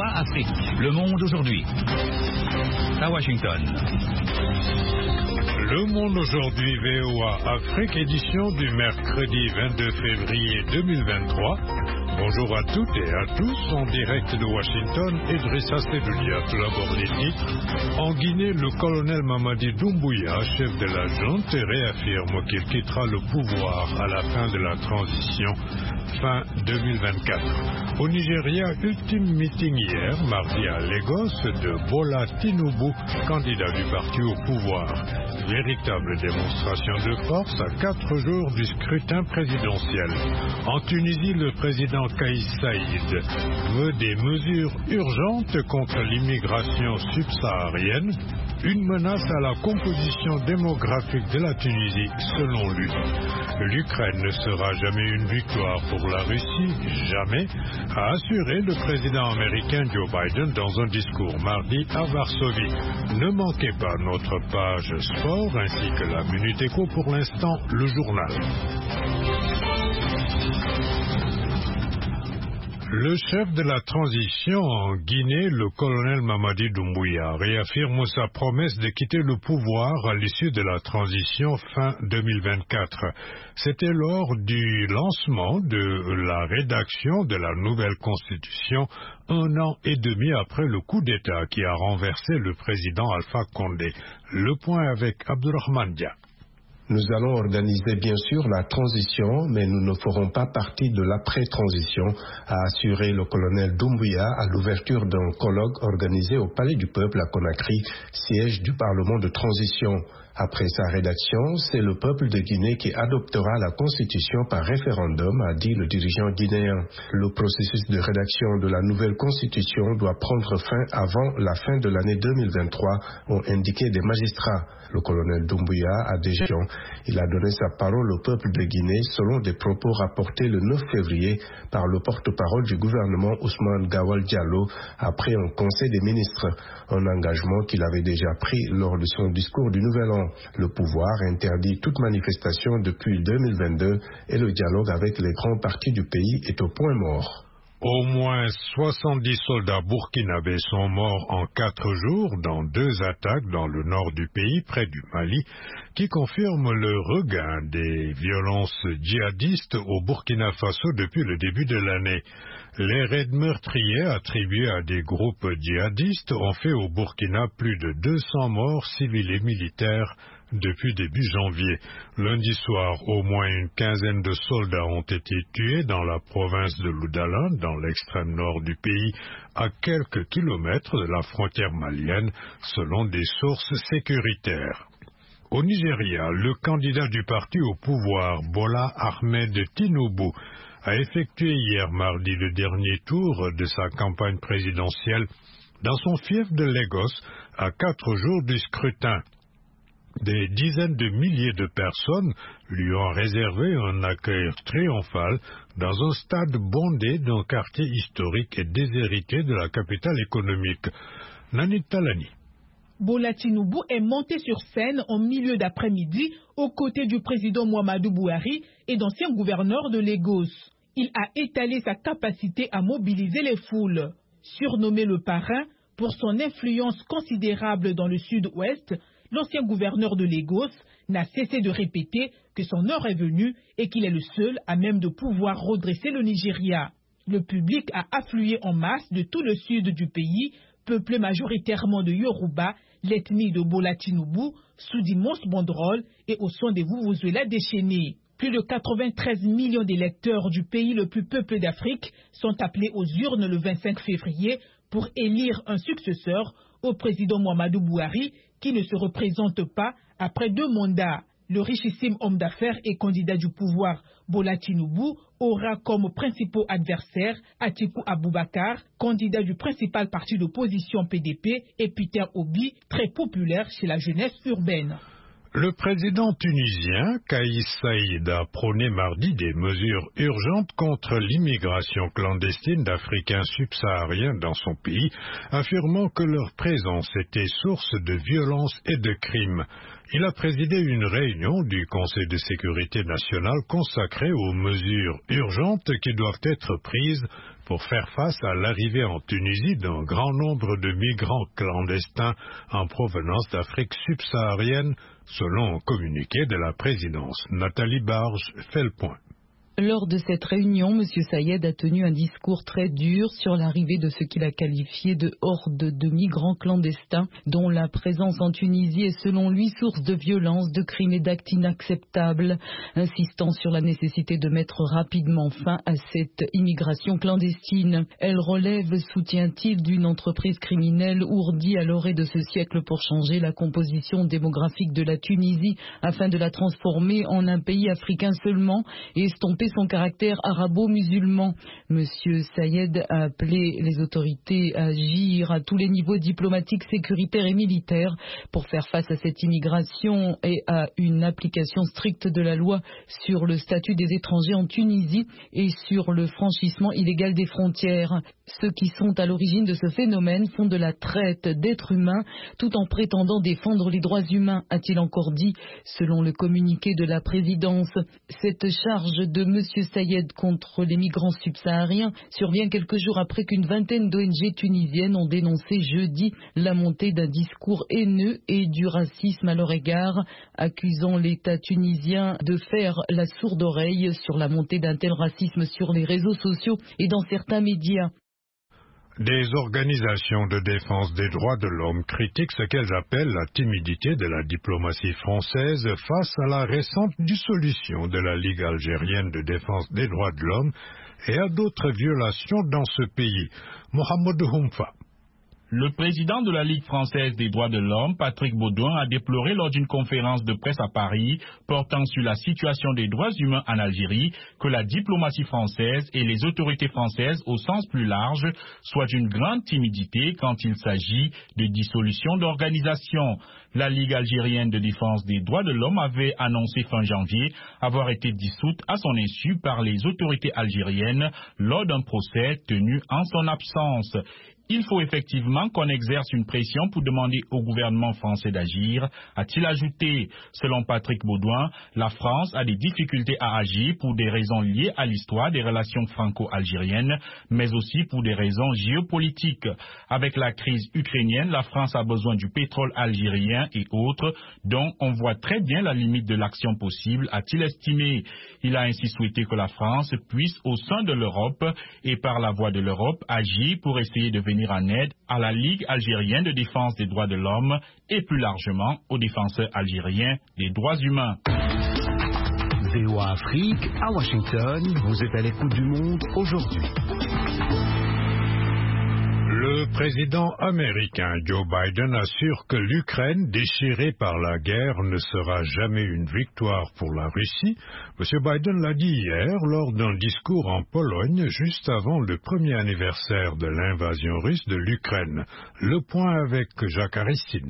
VOA Afrique. Le monde aujourd'hui. À Washington. Le monde aujourd'hui, VOA Afrique, édition du mercredi 22 février 2023. Bonjour à toutes et à tous, en direct de Washington, Idrissa Seloulia. Tout d'abord les titres. En Guinée, le colonel Mamadi Doumbouya, chef de la junte, réaffirme qu'il quittera le pouvoir à la fin de la transition, fin 2024. Au Nigeria, ultime meeting hier, mardi à Lagos, de Bola Tinubu, candidat du parti au pouvoir. Véritable démonstration de force à 4 jours du scrutin présidentiel. En Tunisie, le président Kais Saïd veut des mesures urgentes contre l'immigration subsaharienne, une menace à la composition démographique de la Tunisie, selon lui. L'Ukraine ne sera jamais une victoire pour la Russie, jamais, a assuré le président américain Joe Biden dans un discours mardi à Varsovie. Ne manquez pas notre page sport ainsi que la Minute Éco, pour l'instant, le journal. Le chef de la transition en Guinée, le colonel Mamadi Doumbouya, réaffirme sa promesse de quitter le pouvoir à l'issue de la transition fin 2024. C'était lors du lancement de la rédaction de la nouvelle constitution, 1 an et demi après le coup d'État qui a renversé le président Alpha Condé. Le point avec Abdourahmane Dia. Nous allons organiser bien sûr la transition, mais nous ne ferons pas partie de l'après-transition, a assuré le colonel Doumbouya à l'ouverture d'un colloque organisé au Palais du Peuple à Conakry, siège du Parlement de transition. Après sa rédaction, c'est le peuple de Guinée qui adoptera la constitution par référendum, a dit le dirigeant guinéen. Le processus de rédaction de la nouvelle constitution doit prendre fin avant la fin de l'année 2023, ont indiqué des magistrats. Le colonel Doumbouya a déjà il a donné sa parole au peuple de Guinée selon des propos rapportés le 9 février par le porte-parole du gouvernement Ousmane Gawal Diallo après un conseil des ministres, un engagement qu'il avait déjà pris lors de son discours du Nouvel An. Le pouvoir interdit toute manifestation depuis 2022 et le dialogue avec les grands partis du pays est au point mort. Au moins 70 soldats burkinabés sont morts en 4 jours dans 2 attaques dans le nord du pays, près du Mali, qui confirment le regain des violences djihadistes au Burkina Faso depuis le début de l'année. Les raids meurtriers attribués à des groupes djihadistes ont fait au Burkina plus de 200 morts civils et militaires depuis début janvier. Lundi soir, au moins une quinzaine de soldats ont été tués dans la province de Loudala, dans l'extrême nord du pays, à quelques kilomètres de la frontière malienne, selon des sources sécuritaires. Au Nigeria, le candidat du parti au pouvoir, Bola Ahmed Tinubu, a effectué hier mardi le dernier tour de sa campagne présidentielle dans son fief de Lagos, à 4 jours du scrutin. Des dizaines de milliers de personnes lui ont réservé un accueil triomphal dans un stade bondé d'un quartier historique et déshérité de la capitale économique. Nanit Talani. Bola Tinubu est monté sur scène en milieu d'après-midi aux côtés du président Muhammadu Buhari et d'anciens gouverneurs de Lagos. Il a étalé sa capacité à mobiliser les foules. Surnommé le parrain pour son influence considérable dans le sud-ouest, l'ancien gouverneur de Lagos n'a cessé de répéter que son heure est venue et qu'il est le seul à même de pouvoir redresser le Nigeria. Le public a afflué en masse de tout le sud du pays, peuplé majoritairement de Yoruba, l'ethnie de Bola Tinubu, sous d'immenses banderoles et au son des vuvuzelas déchaînés. Plus de 93 millions d'électeurs du pays le plus peuplé d'Afrique sont appelés aux urnes le 25 février pour élire un successeur au président Muhammadu Buhari qui ne se représente pas après 2 mandats. Le richissime homme d'affaires et candidat du pouvoir Bola Tinubu aura comme principaux adversaires Atiku Abubakar, candidat du principal parti d'opposition PDP, et Peter Obi, très populaire chez la jeunesse urbaine. Le président tunisien Kais Saïd a prôné mardi des mesures urgentes contre l'immigration clandestine d'Africains subsahariens dans son pays, affirmant que leur présence était source de violence et de crimes. Il a présidé une réunion du Conseil de sécurité nationale consacrée aux mesures urgentes qui doivent être prises pour faire face à l'arrivée en Tunisie d'un grand nombre de migrants clandestins en provenance d'Afrique subsaharienne, selon un communiqué de la présidence. Nathalie Barge fait le point. Lors de cette réunion, M. Sayed a tenu un discours très dur sur l'arrivée de ce qu'il a qualifié de horde de migrants clandestins, dont la présence en Tunisie est selon lui source de violence, de crimes et d'actes inacceptables, insistant sur la nécessité de mettre rapidement fin à cette immigration clandestine. Elle relève, soutient-il, d'une entreprise criminelle ourdie à l'orée de ce siècle pour changer la composition démographique de la Tunisie afin de la transformer en un pays africain seulement et estomper son caractère arabo-musulman. Monsieur Sayed a appelé les autorités à agir à tous les niveaux diplomatiques, sécuritaires et militaires pour faire face à cette immigration et à une application stricte de la loi sur le statut des étrangers en Tunisie et sur le franchissement illégal des frontières. Ceux qui sont à l'origine de ce phénomène font de la traite d'êtres humains tout en prétendant défendre les droits humains, a-t-il encore dit, selon le communiqué de la présidence. Cette charge de M. Sayed contre les migrants subsahariens survient quelques jours après qu'une vingtaine d'ONG tunisiennes ont dénoncé jeudi la montée d'un discours haineux et du racisme à leur égard, accusant l'État tunisien de faire la sourde oreille sur la montée d'un tel racisme sur les réseaux sociaux et dans certains médias. Des organisations de défense des droits de l'homme critiquent ce qu'elles appellent la timidité de la diplomatie française face à la récente dissolution de la Ligue algérienne de défense des droits de l'homme et à d'autres violations dans ce pays. Mohamed Houmfa. Le président de la Ligue française des droits de l'homme, Patrick Baudouin, a déploré lors d'une conférence de presse à Paris portant sur la situation des droits humains en Algérie que la diplomatie française et les autorités françaises au sens plus large soient d'une grande timidité quand il s'agit de dissolution d'organisations. La Ligue algérienne de défense des droits de l'homme avait annoncé fin janvier avoir été dissoute à son insu par les autorités algériennes lors d'un procès tenu en son absence. Il faut effectivement qu'on exerce une pression pour demander au gouvernement français d'agir, a-t-il ajouté. Selon Patrick Baudouin, la France a des difficultés à agir pour des raisons liées à l'histoire des relations franco-algériennes, mais aussi pour des raisons géopolitiques. Avec la crise ukrainienne, la France a besoin du pétrole algérien et autres, dont on voit très bien la limite de l'action possible, a-t-il estimé. Il a ainsi souhaité que la France puisse, au sein de l'Europe et par la voie de l'Europe, agir pour essayer de venir en aide à la Ligue algérienne de défense des droits de l'homme et plus largement aux défenseurs algériens des droits humains. VOA Afrique, à Washington, vous êtes à l'écoute du monde aujourd'hui. Le président américain Joe Biden assure que l'Ukraine, déchirée par la guerre, ne sera jamais une victoire pour la Russie. M. Biden l'a dit hier lors d'un discours en Pologne, juste avant le premier anniversaire de l'invasion russe de l'Ukraine. Le point avec Jacques Aristide.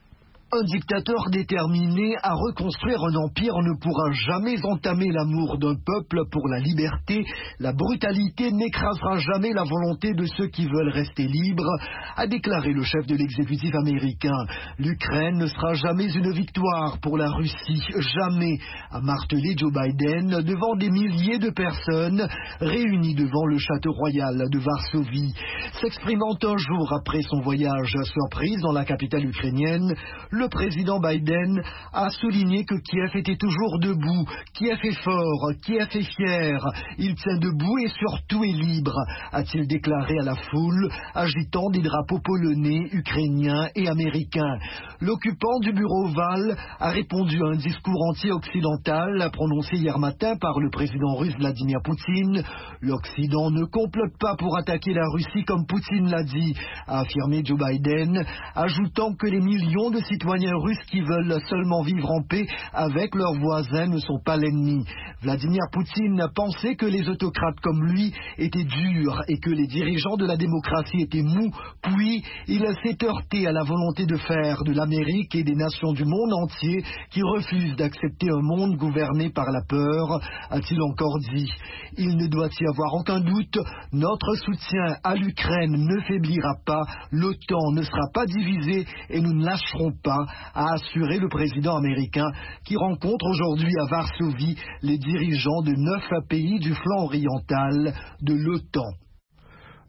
Un dictateur déterminé à reconstruire un empire ne pourra jamais entamer l'amour d'un peuple pour la liberté. La brutalité n'écrasera jamais la volonté de ceux qui veulent rester libres, a déclaré le chef de l'exécutif américain. L'Ukraine ne sera jamais une victoire pour la Russie, jamais, a martelé Joe Biden devant des milliers de personnes réunies devant le château royal de Varsovie. S'exprimant un jour après son voyage surprise dans la capitale ukrainienne, le président Biden a souligné que Kiev était toujours debout, Kiev est fort, Kiev est fier, il tient debout et surtout est libre, a-t-il déclaré à la foule, agitant des drapeaux polonais, ukrainiens et américains. L'occupant du bureau ovale a répondu à un discours anti-occidental prononcé hier matin par le président russe Vladimir Poutine. L'Occident ne complote pas pour attaquer la Russie comme Poutine l'a dit, a affirmé Joe Biden, ajoutant que les millions de citoyens russes qui veulent seulement vivre en paix avec leurs voisins ne sont pas l'ennemi. Vladimir Poutine pensait que les autocrates comme lui étaient durs et que les dirigeants de la démocratie étaient mous, puis il s'est heurté à la volonté de faire de l'Amérique et des nations du monde entier qui refusent d'accepter un monde gouverné par la peur, a-t-il encore dit. Il ne doit y avoir aucun doute, notre soutien à l'Ukraine ne faiblira pas, l'OTAN ne sera pas divisée et nous ne lâcherons pas, a assuré le président américain qui rencontre aujourd'hui à Varsovie les dirigeants de 9 pays du flanc oriental de l'OTAN.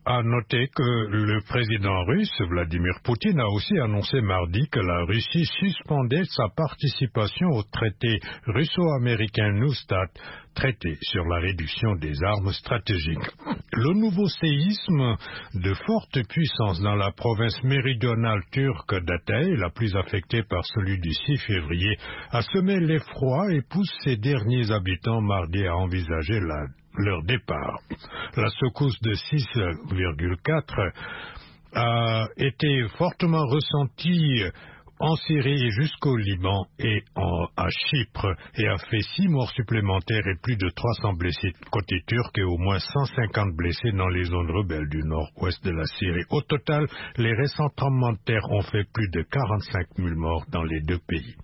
À noter que le président russe, Vladimir Poutine, a aussi annoncé mardi que la Russie suspendait sa participation au traité russo-américain New START, traité sur la réduction des armes stratégiques. Le nouveau séisme de forte puissance dans la province méridionale turque d'Hatay, la plus affectée par celui du 6 février, a semé l'effroi et pousse ses derniers habitants mardi à envisager leur départ. La secousse de 6,4 a été fortement ressentie en Syrie jusqu'au Liban et à Chypre et a fait 6 morts supplémentaires et plus de 300 blessés côté turc et au moins 150 blessés dans les zones rebelles du nord-ouest de la Syrie. Au total, les récents tremblements de terre ont fait plus de 45 000 morts dans les deux pays.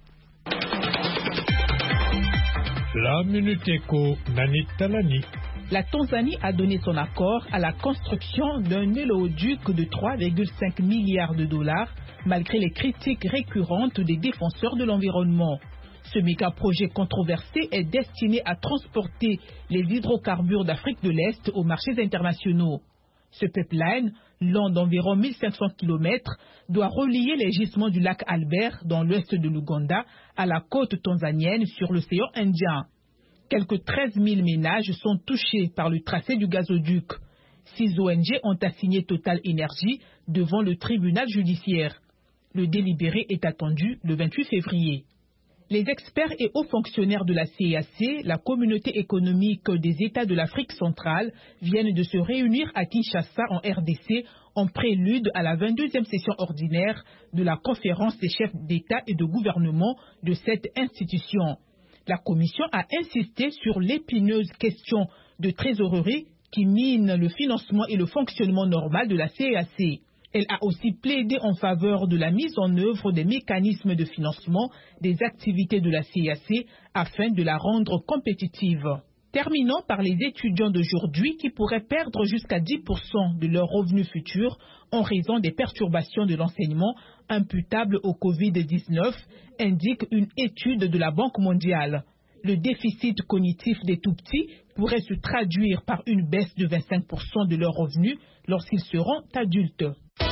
La Minute Éco, Nanit Talani. La Tanzanie a donné son accord à la construction d'un oléoduc de 3,5 milliards de dollars, malgré les critiques récurrentes des défenseurs de l'environnement. Ce méga-projet controversé est destiné à transporter les hydrocarbures d'Afrique de l'Est aux marchés internationaux. Ce pipeline, long d'environ 1500 km, doit relier les gisements du lac Albert dans l'ouest de l'Ouganda à la côte tanzanienne sur l'océan Indien. Quelques 13 000 ménages sont touchés par le tracé du gazoduc. 6 ONG ont assigné Total Énergie devant le tribunal judiciaire. Le délibéré est attendu le 28 février. Les experts et hauts fonctionnaires de la CEEAC, la communauté économique des États de l'Afrique centrale, viennent de se réunir à Kinshasa en RDC en prélude à la 22e session ordinaire de la conférence des chefs d'État et de gouvernement de cette institution. La Commission a insisté sur l'épineuse question de trésorerie qui mine le financement et le fonctionnement normal de la CEEAC. Elle a aussi plaidé en faveur de la mise en œuvre des mécanismes de financement des activités de la CEEAC afin de la rendre compétitive. Terminons par les étudiants d'aujourd'hui qui pourraient perdre jusqu'à 10% de leurs revenus futurs en raison des perturbations de l'enseignement imputables au Covid-19, indique une étude de la Banque mondiale. Le déficit cognitif des tout-petits pourrait se traduire par une baisse de 25% de leurs revenus lorsqu'ils seront adultes.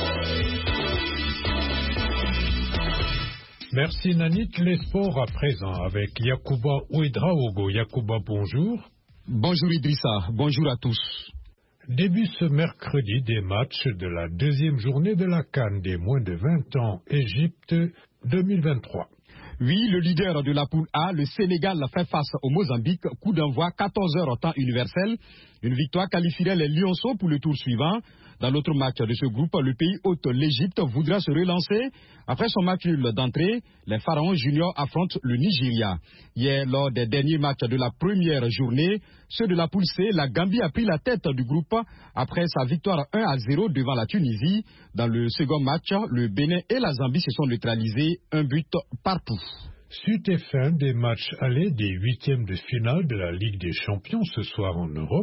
Merci Nanit. Les sports à présent avec Yacouba Ouedraogo. Yacouba, bonjour. Bonjour Idrissa, bonjour à tous. Début ce mercredi des matchs de la deuxième journée de la CAN des moins de 20 ans Égypte 2023. Oui, le leader de la poule A, le Sénégal, fait face au Mozambique. Coup d'envoi 14h au temps universel. Une victoire qualifierait les Lionceaux pour le tour suivant. Dans l'autre match de ce groupe, le pays hôte, l'Égypte, voudra se relancer. Après son match nul d'entrée, les Pharaons juniors affrontent le Nigeria. Hier, lors des derniers matchs de la première journée, ceux de la poule C, la Gambie a pris la tête du groupe après sa victoire 1-0 devant la Tunisie. Dans le second match, le Bénin et la Zambie se sont neutralisés, un but partout. Suite et fin des matchs allés des huitièmes de finale de la Ligue des Champions ce soir en Europe.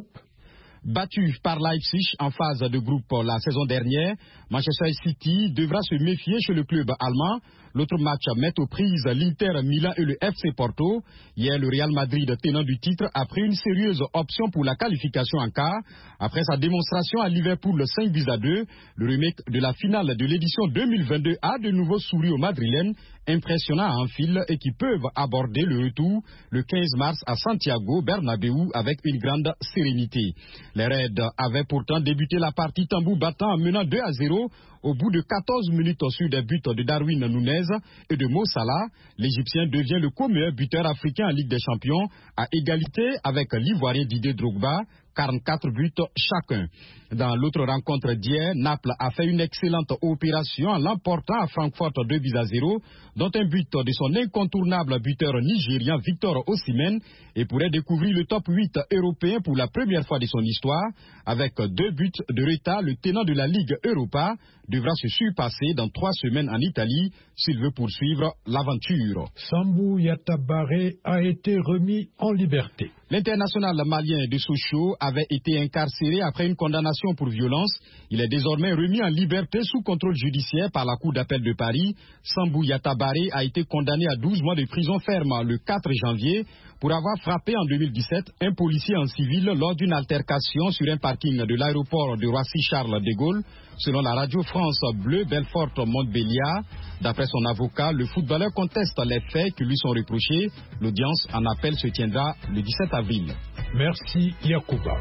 Battu par Leipzig en phase de groupe la saison dernière, Manchester City devra se méfier chez le club allemand. L'autre match met aux prises l'Inter Milan et le FC Porto. Hier, le Real Madrid, tenant du titre, a pris une sérieuse option pour la qualification en quart. Après sa démonstration à Liverpool 5-2, le remake de la finale de l'édition 2022 a de nouveau souri aux Madrilènes, impressionnant à Anfield et qui peuvent aborder le retour le 15 mars à Santiago Bernabéu avec une grande sérénité. Les Reds avaient pourtant débuté la partie tambour battant en menant 2-0 au bout de 14 minutes sur des buts de Darwin Nunez et de Mo Salah. L'Égyptien devient le co-meilleur buteur africain en Ligue des Champions à égalité avec l'Ivoirien Didier Drogba, 44 buts chacun. Dans l'autre rencontre d'hier, Naples a fait une excellente opération en l'emportant à Francfort 2-0, dont un but de son incontournable buteur nigérien Victor Osimhen, et pourrait découvrir le top 8 européen pour la première fois de son histoire. Avec 2 buts de retard, le tenant de la Ligue Europa devra se surpasser dans 3 semaines en Italie s'il veut poursuivre l'aventure. Sambou Yatabare a été remis en liberté. L'international malien de Sochaux a avait été incarcéré après une condamnation pour violence. Il est désormais remis en liberté sous contrôle judiciaire par la Cour d'appel de Paris. Sambou Yatabare a été condamné à 12 mois de prison ferme le 4 janvier pour avoir frappé en 2017 un policier en civil lors d'une altercation sur un parking de l'aéroport de Roissy-Charles de Gaulle. Selon la radio France Bleu Belfort-Montbéliard, d'après son avocat, le footballeur conteste les faits qui lui sont reprochés. L'audience en appel se tiendra le 17 avril. Merci Yacouba.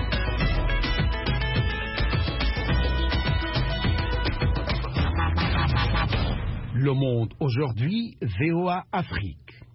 Le Monde aujourd'hui, VOA Afrique.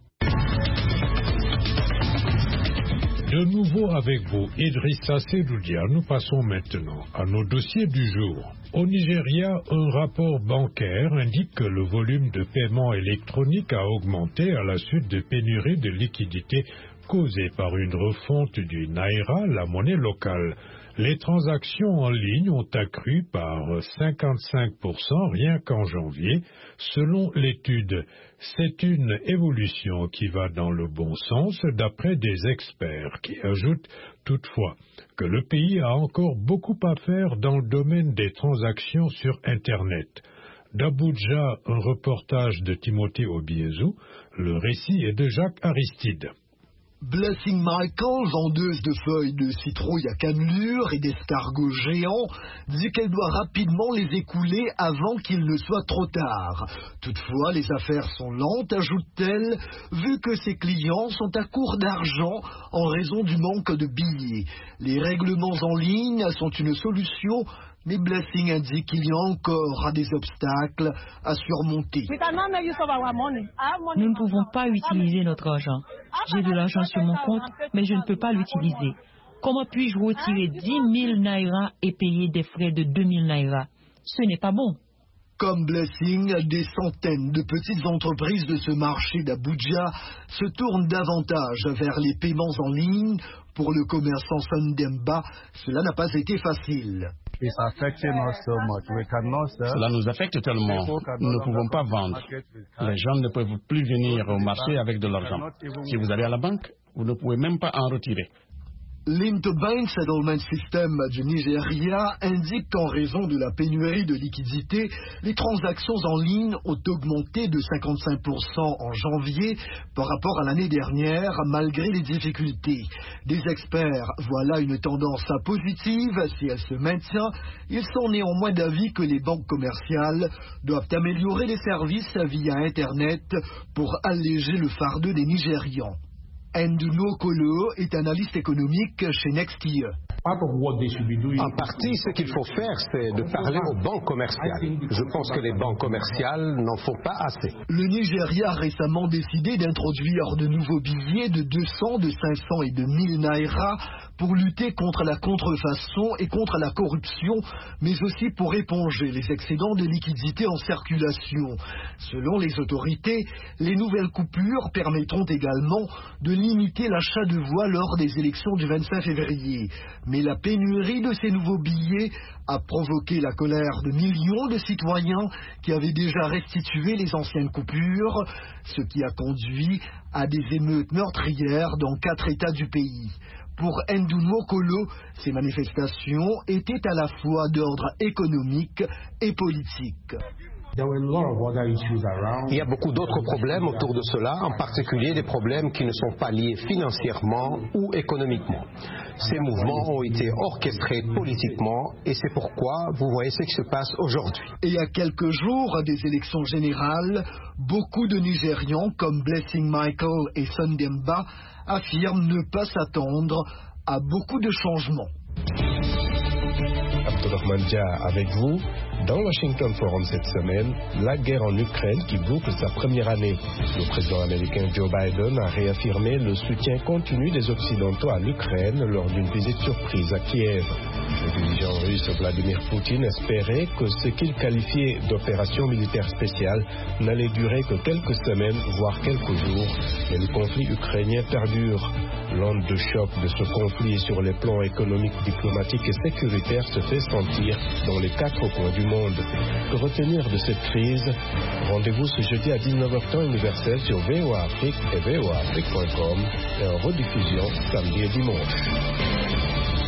De nouveau avec vous, Idrissa Sedoudia, nous passons maintenant à nos dossiers du jour. Au Nigeria, un rapport bancaire indique que le volume de paiement électronique a augmenté à la suite de pénuries de liquidités causées par une refonte du Naira, la monnaie locale. Les transactions en ligne ont accru par 55% rien qu'en janvier, selon l'étude. C'est une évolution qui va dans le bon sens d'après des experts qui ajoutent toutefois que le pays a encore beaucoup à faire dans le domaine des transactions sur Internet. D'Abuja, un reportage de Timothée Obiezou, le récit est de Jacques Aristide. Blessing Michael, vendeuse de feuilles de citrouille à cannelure et d'escargots géants, dit qu'elle doit rapidement les écouler avant qu'il ne soit trop tard. Toutefois, les affaires sont lentes, ajoute-t-elle, vu que ses clients sont à court d'argent en raison du manque de billets. Les règlements en ligne sont une solution, mais Blessing indique qu'il y a encore des obstacles à surmonter. Nous ne pouvons pas utiliser notre argent. J'ai de l'argent sur mon compte, mais je ne peux pas l'utiliser. Comment puis-je retirer 10 000 naira et payer des frais de 2 000 naira? Ce n'est pas bon. Comme Blessing, des centaines de petites entreprises de ce marché d'Abuja se tournent davantage vers les paiements en ligne. Pour le commerçant Sandemba, cela n'a pas été facile. Cela nous affecte tellement. Nous ne pouvons pas vendre. Les gens ne peuvent plus venir au marché avec de l'argent. Si vous allez à la banque, vous ne pouvez même pas en retirer. L'Interbank Settlement System du Nigeria indique qu'en raison de la pénurie de liquidités, les transactions en ligne ont augmenté de 55% en janvier par rapport à l'année dernière, malgré les difficultés. Des experts voient là une tendance positive si elle se maintient. Ils sont néanmoins d'avis que les banques commerciales doivent améliorer les services via Internet pour alléger le fardeau des Nigérians. Nduno Kolo est analyste économique chez Nextier. En partie, ce qu'il faut faire, c'est de parler aux banques commerciales. Je pense que les banques commerciales n'en font pas assez. Le Nigeria a récemment décidé d'introduire de nouveaux billets de 200, de 500 et de 1000 naira pour lutter contre la contrefaçon et contre la corruption, mais aussi pour éponger les excédents de liquidités en circulation. Selon les autorités, les nouvelles coupures permettront également de limiter l'achat de voix lors des élections du 25 février. Mais la pénurie de ces nouveaux billets a provoqué la colère de millions de citoyens qui avaient déjà restitué les anciennes coupures, ce qui a conduit à des émeutes meurtrières dans 4 États du pays. Pour Nduno Kolo, ces manifestations étaient à la fois d'ordre économique et politique. Il y a beaucoup d'autres problèmes autour de cela, en particulier des problèmes qui ne sont pas liés financièrement ou économiquement. Ces mouvements ont été orchestrés politiquement et c'est pourquoi vous voyez ce qui se passe aujourd'hui. Et à quelques jours des élections générales, beaucoup de Nigérians comme Blessing Michael et Sandemba affirment ne pas s'attendre à beaucoup de changements. Abdulrahman Dia avec vous. Dans Washington Forum cette semaine, la guerre en Ukraine qui boucle sa première année. Le président américain Joe Biden a réaffirmé le soutien continu des Occidentaux à l'Ukraine lors d'une visite surprise à Kiev. Le dirigeant russe Vladimir Poutine espérait que ce qu'il qualifiait d'opération militaire spéciale n'allait durer que quelques semaines, voire quelques jours, mais le conflit ukrainien perdure. L'onde de choc de ce conflit sur les plans économiques, diplomatiques et sécuritaires se fait sentir dans les 4 coins du monde. Que retenir de cette crise? Rendez-vous ce jeudi à 19h temps universel sur VOA Afrique et voaafrique.com et en rediffusion samedi et dimanche.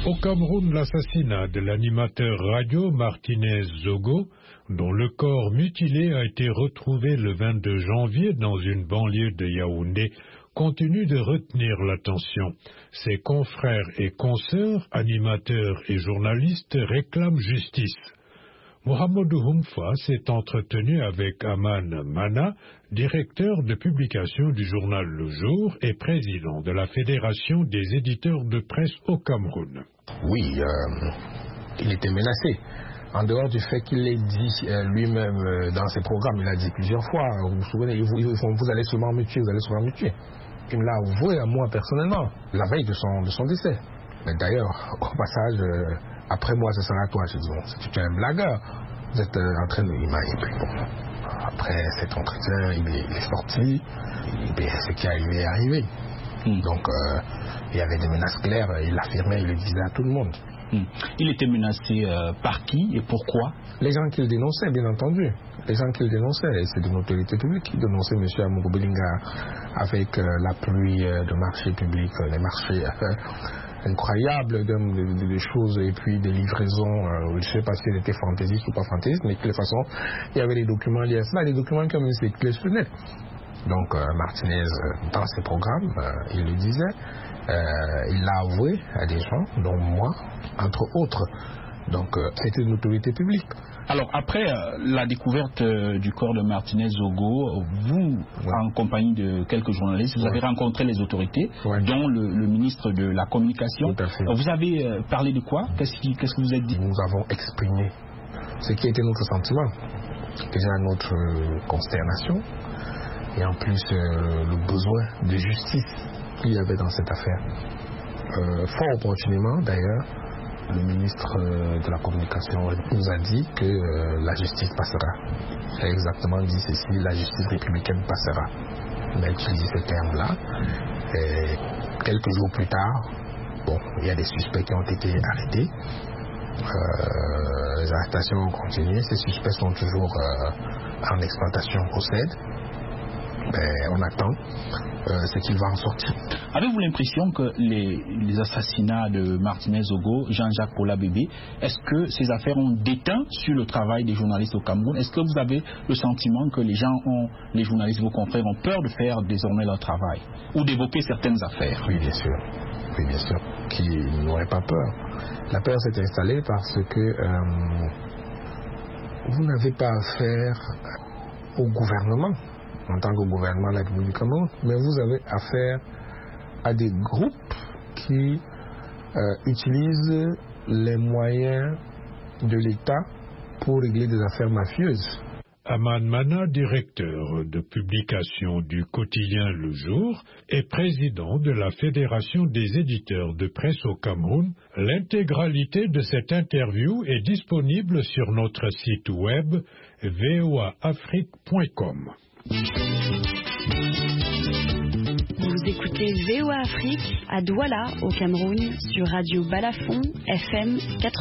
Au Cameroun, l'assassinat de l'animateur radio Martinez Zogo, dont le corps mutilé a été retrouvé le 22 janvier dans une banlieue de Yaoundé, continue de retenir l'attention. Ses confrères et consoeurs, animateurs et journalistes réclament justice. Mohamedou Humfa s'est entretenu avec Aman Mana, directeur de publication du journal Le Jour et président de la Fédération des éditeurs de presse au Cameroun. Oui, il était menacé. En dehors du fait qu'il l'ait dit lui-même dans ses programmes, il a dit plusieurs fois, vous vous souvenez, vous allez souvent me tuer, vous allez souvent me tuer. Il me l'a avoué à moi personnellement, la veille de son décès. Mais d'ailleurs, au passage, après moi, ce sera toi. Je dis, bon, tu es un blagueur. Vous êtes en train de... Et puis bon, après cet entretien, il est sorti. Et ce qui est arrivé est arrivé. Donc, il y avait des menaces claires. Il l'affirmait, il le disait à tout le monde. Il était menacé par qui et pourquoi? Les gens qui le dénonçaient, bien entendu. Les gens qui le dénonçaient, c'est de l'autorité publique qui dénonçait M. Amogo Belinga avec l'appui de marchés publics, les marchés incroyables de choses et puis des livraisons, je ne sais pas si elles étaient fantaisistes ou pas fantaisistes, mais de toute façon, il y avait des documents liés à cela, des documents comme ces clés sur net. Donc Martinez, dans ses programmes, il le disait, il l'a avoué à des gens, dont moi, entre autres. Donc c'était une autorité publique. Alors après la découverte du corps de Martinez Zogo, vous, en compagnie de quelques journalistes, vous avez rencontré les autorités, dont le ministre de la Communication. Vous avez parlé de quoi? Qu'est-ce que vous avez dit? Nous avons exprimé ce qui était notre sentiment, déjà notre consternation, et en plus le besoin de justice qu'il y avait dans cette affaire. Fort opportunément d'ailleurs, le ministre de la Communication nous a dit que la justice passera. Il a exactement dit ceci, la justice républicaine passera. Il a utilisé ce terme-là. Et quelques jours plus tard, bon, il y a des suspects qui ont été arrêtés. Les arrestations ont continué. Ces suspects sont toujours en exploitation au CED. On attend ce qu'il va en sortir. Avez-vous l'impression que les assassinats de Martinez Zogo, Jean-Jacques Paula Bébé, est-ce que ces affaires ont déteint sur le travail des journalistes au Cameroun? Est-ce que vous avez le sentiment que les journalistes, vos confrères, ont peur de faire désormais leur travail ou d'évoquer certaines affaires? Oui, bien sûr. Oui, bien sûr. Qui n'aurait pas peur. La peur s'est installée parce que vous n'avez pas affaire au gouvernement en tant que gouvernement de la République du Cameroun, mais vous avez affaire à des groupes qui utilisent les moyens de l'État pour régler des affaires mafieuses. Aman Mana, directeur de publication du quotidien Le Jour et président de la Fédération des éditeurs de presse au Cameroun, l'intégralité de cette interview est disponible sur notre site web voaafrique.com. Vous écoutez VOA Afrique à Douala, au Cameroun, sur Radio Balafon, FM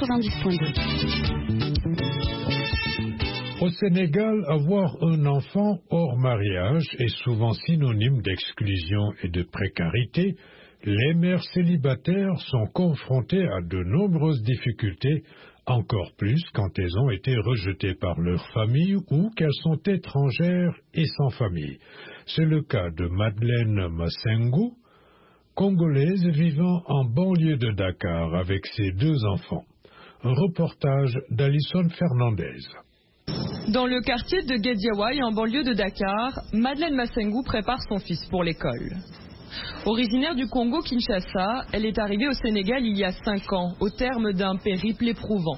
90.2. Au Sénégal, avoir un enfant hors mariage est souvent synonyme d'exclusion et de précarité. Les mères célibataires sont confrontées à de nombreuses difficultés, encore plus quand elles ont été rejetées par leur famille ou qu'elles sont étrangères et sans famille. C'est le cas de Madeleine Masengu, congolaise vivant en banlieue de Dakar avec ses 2 enfants. Un reportage d'Alison Fernandez. Dans le quartier de Guédiawaye, en banlieue de Dakar, Madeleine Masengu prépare son fils pour l'école. Originaire du Congo-Kinshasa, elle est arrivée au Sénégal il y a 5 ans, au terme d'un périple éprouvant.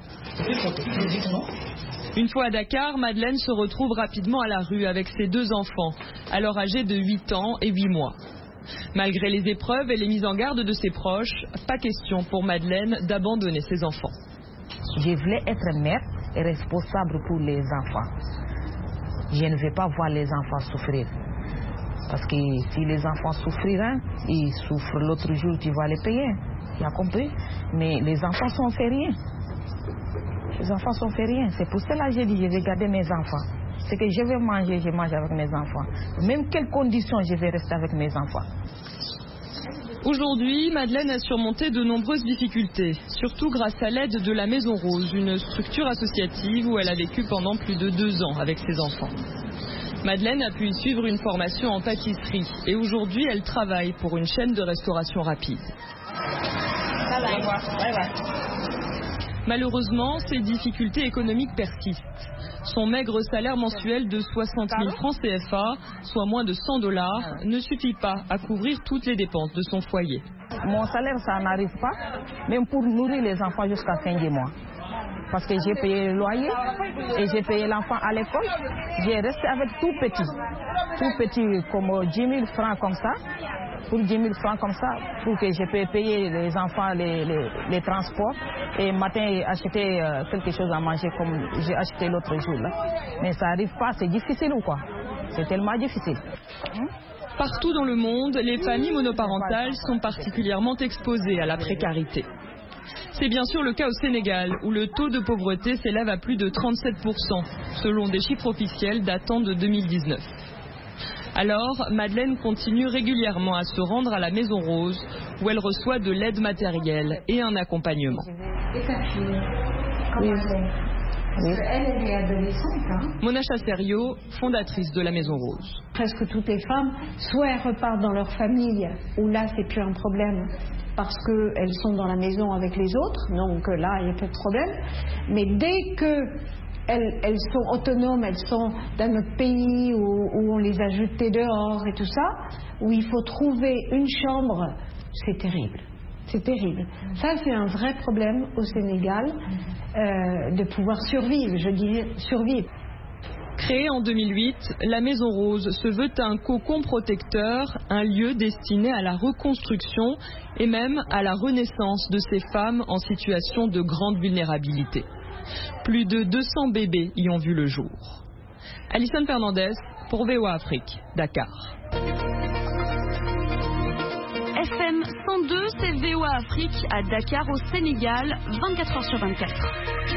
Une fois à Dakar, Madeleine se retrouve rapidement à la rue avec ses 2 enfants, alors âgés de 8 ans et 8 mois. Malgré les épreuves et les mises en garde de ses proches, pas question pour Madeleine d'abandonner ses enfants. Je voulais être mère et responsable pour les enfants. Je ne vais pas voir les enfants souffrir. Parce que si les enfants souffriront, ils souffrent l'autre jour, tu vas les payer. Tu as compris? Mais les enfants sont fait rien. Les enfants sont fait rien. C'est pour cela que j'ai dit, je vais garder mes enfants. C'est que je vais manger, je mange avec mes enfants. Même quelles conditions, je vais rester avec mes enfants. Aujourd'hui, Madeleine a surmonté de nombreuses difficultés, surtout grâce à l'aide de la Maison Rose, une structure associative où elle a vécu pendant plus de 2 ans avec ses enfants. Madeleine a pu y suivre une formation en pâtisserie et aujourd'hui, elle travaille pour une chaîne de restauration rapide. Malheureusement, ces difficultés économiques persistent. Son maigre salaire mensuel de 60 000 francs CFA, soit moins de $100, ne suffit pas à couvrir toutes les dépenses de son foyer. Mon salaire, ça n'arrive pas, même pour nourrir les enfants jusqu'à fin du mois. Parce que j'ai payé le loyer et j'ai payé l'enfant à l'école. J'ai resté avec tout petit, comme 10 000 francs comme ça. Pour 10 000 francs comme ça, pour que je puisse payer les enfants les transports et matin acheter quelque chose à manger comme j'ai acheté l'autre jour là. Mais ça n'arrive pas, c'est difficile ou quoi? C'est tellement difficile. Partout dans le monde, les familles monoparentales sont particulièrement exposées à la précarité. C'est bien sûr le cas au Sénégal, où le taux de pauvreté s'élève à plus de 37%, selon des chiffres officiels datant de 2019. Alors, Madeleine continue régulièrement à se rendre à la Maison Rose, où elle reçoit de l'aide matérielle et un accompagnement. Oui. Elle est adolescente. Mona Chasserio, fondatrice de la Maison Rose. Presque toutes les femmes, soit elles repartent dans leur famille, où là c'est plus un problème, parce qu'elles sont dans la maison avec les autres, donc là il n'y a pas de problème. Mais dès que elles sont autonomes, elles sont dans notre pays où on les a jetées dehors et tout ça, où il faut trouver une chambre, c'est terrible. C'est terrible. Ça, c'est un vrai problème au Sénégal, de pouvoir survivre, je dirais survivre. Créée en 2008, la Maison Rose se veut un cocon protecteur, un lieu destiné à la reconstruction et même à la renaissance de ces femmes en situation de grande vulnérabilité. Plus de 200 bébés y ont vu le jour. Alison Fernandez pour VOA Afrique, Dakar. FM 102, c'est VOA Afrique à Dakar au Sénégal, 24 heures sur 24.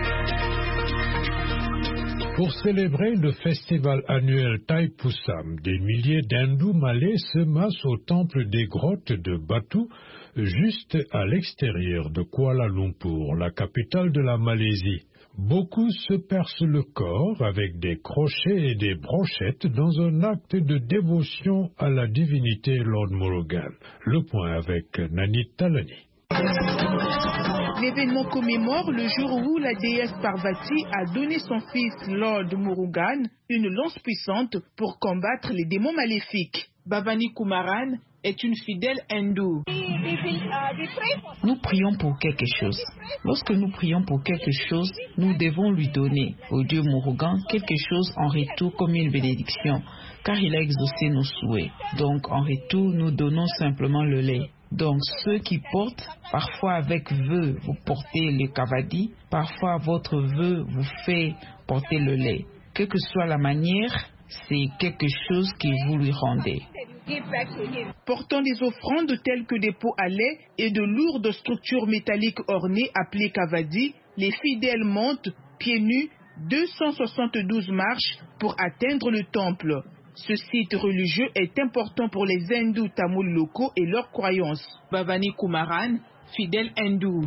Pour célébrer le festival annuel Thaipusam, des milliers d'hindous malais se massent au temple des grottes de Batu, juste à l'extérieur de Kuala Lumpur, la capitale de la Malaisie. Beaucoup se percent le corps avec des crochets et des brochettes dans un acte de dévotion à la divinité Lord Murugan. Le point avec Nani Talani. L'événement commémore le jour où la déesse Parvati a donné son fils Lord Murugan une lance puissante pour combattre les démons maléfiques. Bhavani Kumaran est une fidèle hindoue. Nous prions pour quelque chose. Lorsque nous prions pour quelque chose, nous devons lui donner au Dieu Murugan quelque chose en retour comme une bénédiction, car il a exaucé nos souhaits. Donc en retour, nous donnons simplement le lait. Donc ceux qui portent, parfois avec vœu, vous portez le kavadi, parfois votre vœu vous fait porter le lait. Quelle que soit la manière, c'est quelque chose que vous lui rendez. Portant des offrandes telles que des pots à lait et de lourdes structures métalliques ornées appelées kavadi, les fidèles montent, pieds nus, 272 marches pour atteindre le temple. Ce site religieux est important pour les hindous tamouls locaux et leurs croyances. Bhavani Kumaran, fidèle hindou.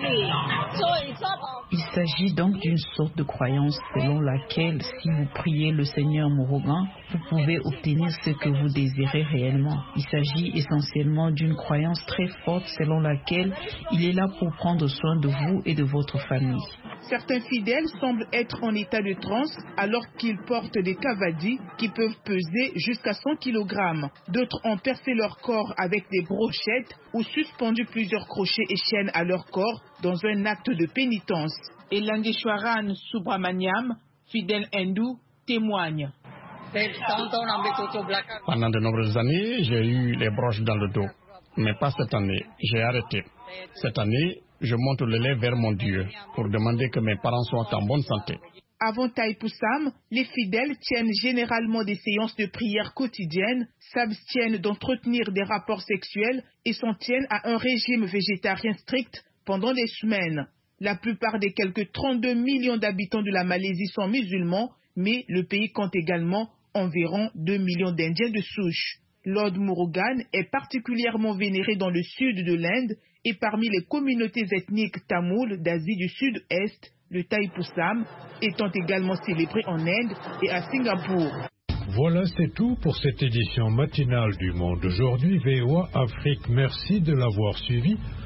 Il s'agit donc d'une sorte de croyance selon laquelle, si vous priez le Seigneur Murugan, vous pouvez obtenir ce que vous désirez réellement. Il s'agit essentiellement d'une croyance très forte selon laquelle il est là pour prendre soin de vous et de votre famille. Certains fidèles semblent être en état de transe alors qu'ils portent des kavadis qui peuvent peser jusqu'à 100 kg. D'autres ont percé leur corps avec des brochettes ou suspendu plusieurs crochets et chaînes à leur corps dans un acte de pénitence. Et Langeshwaran Subramaniam, fidèle hindou, témoigne. Pendant de nombreuses années, j'ai eu les broches dans le dos. Mais pas cette année. J'ai arrêté. Cette année, je monte le lait vers mon Dieu pour demander que mes parents soient en bonne santé. Avant Thaipusam, les fidèles tiennent généralement des séances de prière quotidiennes, s'abstiennent d'entretenir des rapports sexuels et s'en tiennent à un régime végétarien strict pendant des semaines. La plupart des quelques 32 millions d'habitants de la Malaisie sont musulmans, mais le pays compte également environ 2 millions d'Indiens de souche. Lord Murugan est particulièrement vénéré dans le sud de l'Inde et parmi les communautés ethniques tamoules d'Asie du Sud-Est, le Thaipusam étant également célébré en Inde et à Singapour. Voilà, c'est tout pour cette édition matinale du Monde d'aujourd'hui. VOA Afrique, merci de l'avoir suivi.